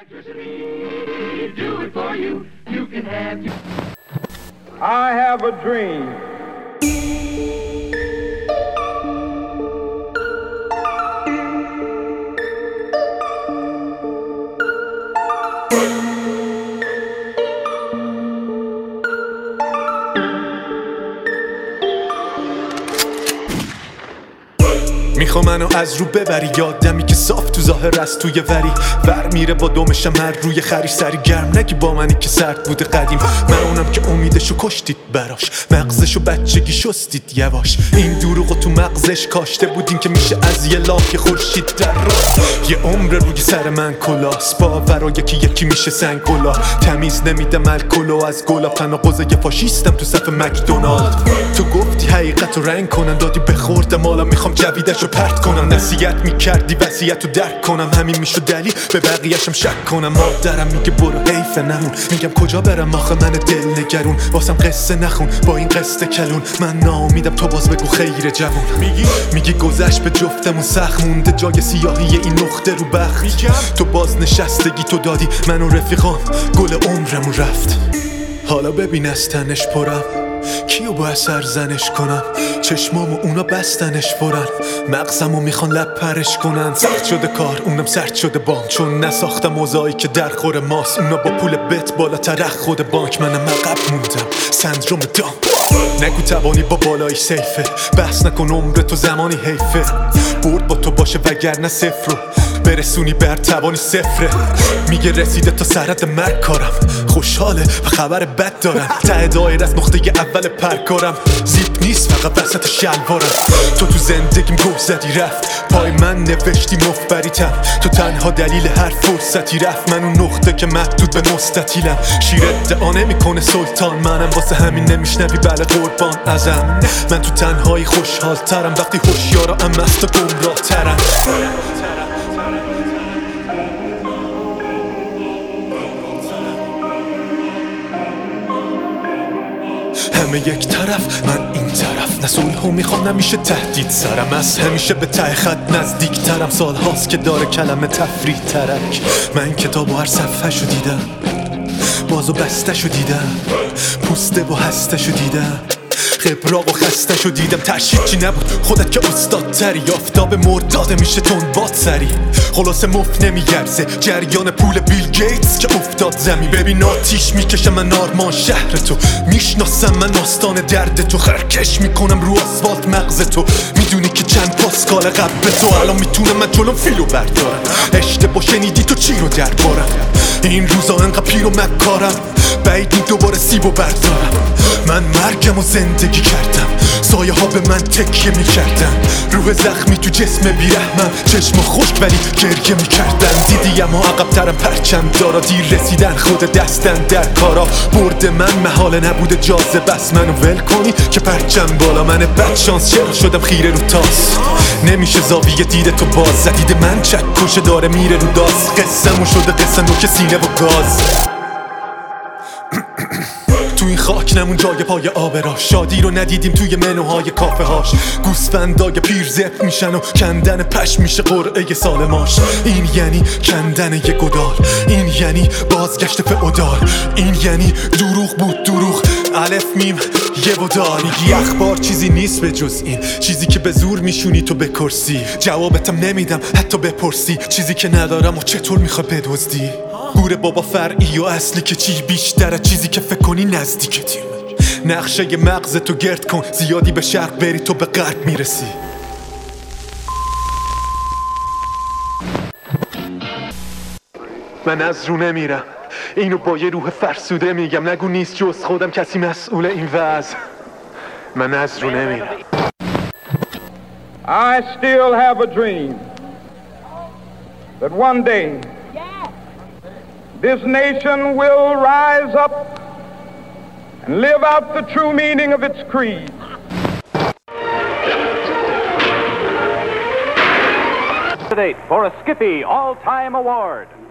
I have a dream. میخوا منو از رو ببری، یادمی که صاف تو ظاهر از توی وری ور میره با دومشم هر روی خریش سری گرم نگی با منی که سرد بوده قدیم. من اونم که امیدشو کشتید براش، مغزشو بچگی شستید یواش. این دروغو تو مغزش کاشته بودین که میشه از یه لاک خورشید در راست. یه عمر روی سر من کلاس، باورا یکی میشه سنگ گلا. تمیز نمیدم الکلو از گلا، تناقض یه فاشیستم تو صف مکدونالد. تو گفتی حقیقت رو رنگ کنن، دادی بخوردم حالا میخوام جویدشو پرت کنم. نصیحت میکردی وصیتو درک کنم، همین میشو دلیل به بقیه‌شم شک کنم. مادرم میگه برو حیف نمون، میگم کجا برم آخه من دل نگرون. واسم قصه نخون با این قصه کلون، من ناامیدم تو باز بگو خیر جوون. میگی گذشت به جفتمون سخت مونده، جای سیاهی این نقطه رو بخت. تو باز نشستگی تو دادی من و رفیقام، گل عمرمون رفت. حالا ببین از تنش پرم، کیو با سرزنش کنم؟ چشمامو اونا بستنش برن، مغزمو میخوان لب پرش کنن. سخت شده کار اونم سرد شده بام، چون نساختم موضوعی که در خور ماست. اونا با پول بت بالاتر خود بانک، منم عقب موندم سندروم دام. نگو توانی با بالای سیفه، بحث نکن عمر تو زمانی حیفه. برد با تو باشه وگرنه صفر رو برسونی بر توانی صفره. میگه رسیده تا سرحد مرگ کارم، خوشحاله و خبر بد دارم. ته دایر از نقطه اول پرکارم، زیپ نیست فقط وسط شلوارم. تو زندگیم گوه زدی رفت، پای من نوشتی مفبریتم. تو تنها دلیل هر فرصتی رفت، من اون نقطه که محدود به مستطیلم. شیر ادعا نمیکنه سلطان، منم واسه همین نمیشنوی بله قربان ازم. من تو تنهایی خوشحال ترم، وقتی هوشیارا ام از تو گمراه ترم. همه یک طرف من این طرف، نه صلحو میخوام نمیشه تهدید سرم. از همیشه به ته خط نزدیک ترم، سال هاست که داره کلمه تفریح ترک. من کتابو هر صفحه شو دیدم، بازو بسته شو دیدم، پوسته و هسته شو دیدم، خبراق و خسته شو دیدم. ترشید چی نبود خودت که استاد تری، آفتاب مرداده میشه تون باد سری. خلاصه مفت نمیگرزه جریان پول بیل گیتس که افتاد زمین. ببین آتیش میکشم من آرمان شهر تو، میشناسم من آستان درد تو. خرکش میکنم رو آسفالت مغز تو، میدونی که چند پاسکال قبل تو. الان میتونم من جلوم فیلو بردارم، اشتباه شنیدی تو چی رو دربارم. این روزا انقدر پیر و مکارم، بعید نی دوباره سیبو بردارم. من مرگم و زندگی کردم، سایه ها به من تکیه میکردن. روح زخمی تو جسم بیرحمم، چشم خشک ولی گریه میکردن. دیدیم ها عقب ترم پرچم دارا، دیر رسیدن خود دستن در کارا. برد من محاله نبوده جازه، بس منو ول کنی که پرچم بالا. من بد شانس چرا شدم خیره رو تاس، نمیشه زاویه دیده تو باز. زدید من چک کشه داره میره رو داس، قصه‌مو شده قصه نوک سینه و گاز. تو این خاک نمون جای پای آبرا، شادی رو ندیدیم توی منوهای کافه هاش. گوسفندای پیر زپ میشن و کندن پشم میشه قرعه سالماش. این یعنی کندن یه گدال، این یعنی بازگشت فئودال، این یعنی دروغ بود دروغ الف میم یه ودال. میگی اخبار چیزی نیست به جز این، چیزی که به زور میشونی تو به کرسی. جوابتم نمیدم حتی بپرسی، چیزی که ندارم و چطور میخوای بدزدی. گوره بابا فرعی و اصلی که چی بیشتره، چیزی که فکر کنی نزدیکتیم. نقشه مغز تو گرد کن، زیادی به شرق بری تو به غرب میرسی. من از رو نمیرم، اینو با یه روح فرسوده میگم. نگو نیست جز خودم کسی مسئول این وضع. من از رو نمیرم. I still have a dream that one day this nation will rise up and live out the true meaning of its creed. For a Skippy All-Time Award.